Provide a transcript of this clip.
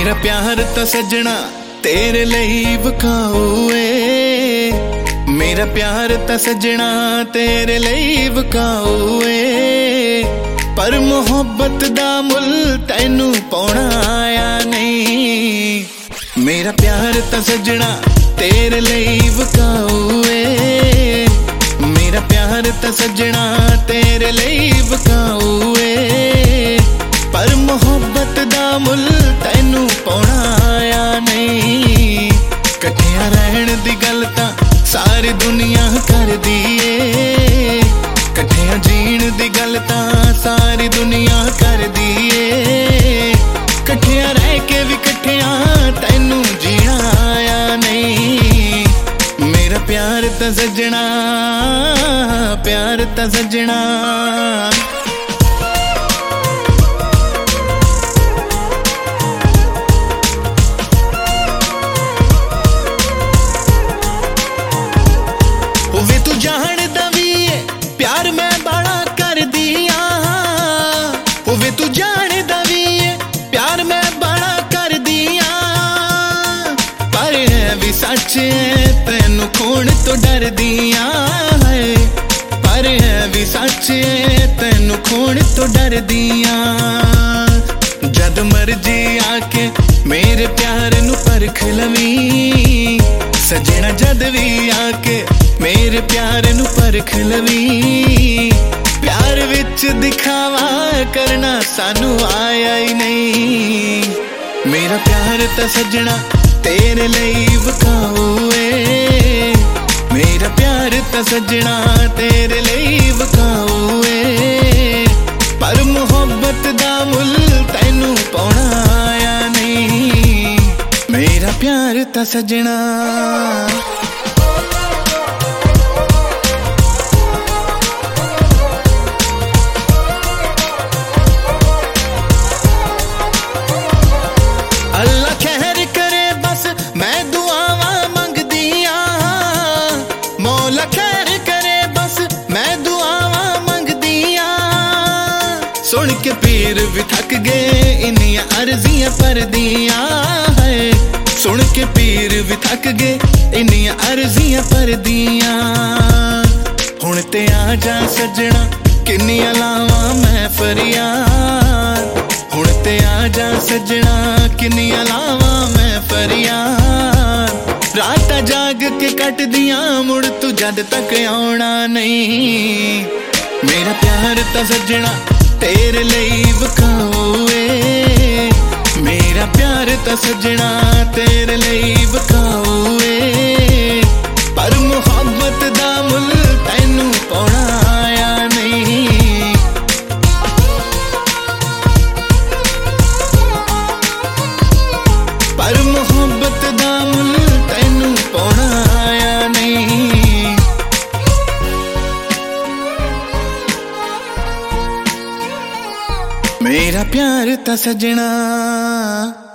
मेरा प्यार ता सजना तेरे लिए वखाऊ ए। मेरा प्यार ता सजना तेरे लिए वखाऊ ए। पर मोहब्बत दा मुल तैनू पाउणा आया नहीं। मेरा प्यार ता सजना तेरे लिए वखाऊ ए। मेरा प्यार ता सजना तेरे लिए वखाऊ ए। पर मोहब्बत दा मुल तैनू पाउणा आया नहीं। कट्ठियां रहण दी गल तां सारी दुनिया कर दी ए। कट्ठियां जीण दी गल तां सारी दुनिया कर दी ए। कट्ठियां रह के भी कट्ठियां तैनू जीना आया नहीं। मेरा प्यार ता सजना, प्यार ता सजना। वे तू जानदा भी है प्यार मैं बड़ा कर दिया। वे तू जानदा भी है प्यार मैं बड़ा कर दिया। पर है भी सच है तैनू खोण तो डर दिया है। पर है भी सच है तैनू खोण तो डर दिया। जद मर्जी आके मेरे प्यार नू परख लवी सजना। जद भी आके मेरे प्यार नू परख लवी। प्यार विच दिखावा करना सानू आया ही नहीं। मेरा प्यार ता सजना तेरे लिए वखाऊ ए। मेरा प्यार ता सजना तेरे लिए वखाऊ ए। पर मोहब्बत दा मुल तैनू पाउणा आया नहीं। मेरा प्यार ता सजना। अल्लाह खैर करे बस मैं दुआवा मंग दिया। मौला खैर करे बस मैं दुआवा मंग दिया। सुन के पीर भी थक गए इन्नियां अर्जियां पर दिया है। सुन के पीर भी थक गए इन्नियां अर्जियां पर दिया। हुण ते आ जा सजना किन्नियां लावां मैं फरियाद। हुण ते आ जा सजना किन्नियां लावां मैं फरियाद। रात जाग के कट दियां मुड़ तू जद तक आउणा नहीं। मेरा प्यार ता सजना तेरे लिए वखाऊ ए। मेरा प्यार ता सजना तेरे लिए वखाऊ ए। पर मोहब्बत दा मुल तैनू पाउणा आया नहीं। पर मोहब्बत दा मुल तैनू पाउणा आया नहीं। मेरा प्यार ता सजना।